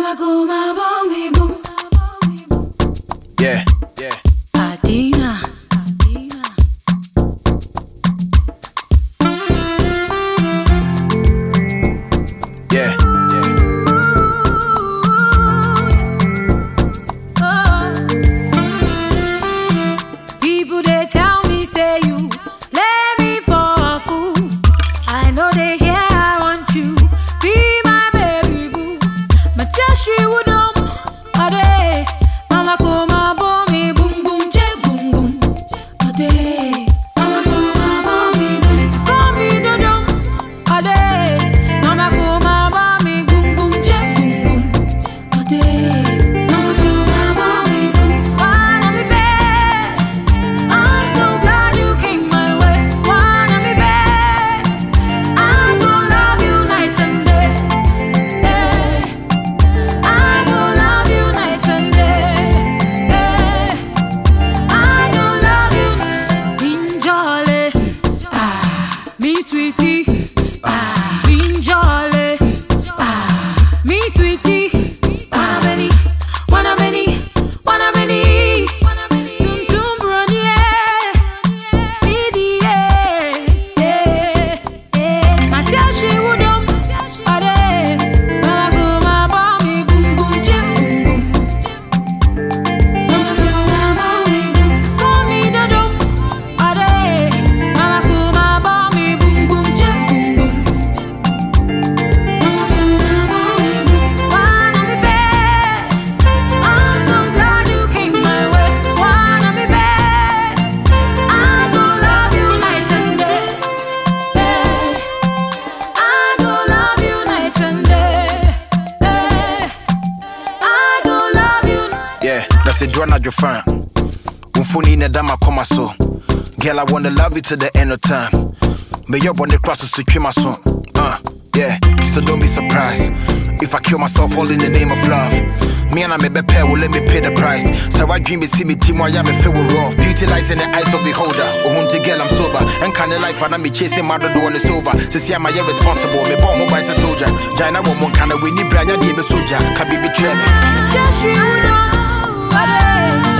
Mama go, mama me boom. Yeah, yeah. Adina. Yeah, yeah. People they tell me say you let me for a fool. I know they hear I want you. Be my baby boo. Matashi wudom. Ade. Mama koma bomi boom boom je boom boom. Ade. Mama koma bomi boom. Bomi dodom. Ade. Mama koma bomi boom boom je boom boom. Ade. Mama koma bomi boom. Wanna be bad. I'm so glad you came my way. Wanna be bad. I gon' love you night and day. I gon' love you night and day. I gon' love you. Injole, me sweetie. Injole, me sweetie. Wanna many. Tum tum brony, Didi, Matashi wudom, ade. Mama go, mama me boom boom chip boom boom. Mama go, mama me boom, call me dodom, ade. Mama go, mama me boom boom chip boom boom. Mama go, mama me boom, wanna be bad. I'm so glad you came my way. Wanna be bad. I gon' love you night and day. I gon' love you night and day. I gon' love you. Yeah, that's it, draw your fan. Umfuni ne dama koma so. Girl, I wanna love you to the end of time. May your body crosses to kill my son. Yeah, so don't be surprised if I kill myself all in the name of love. Me and I may be pair will let me pay the price. So I dream see me team why I'm feel rough. Beauty lies in the eyes of beholder. Oh, to girl, I'm sober. And kind of life, and I'm chasing my door on the sober. To see I'm irresponsible. Me born mobile as a soldier. Jaina won't kind of win you, Brian, the soldier. Can be betrayed. Just you know,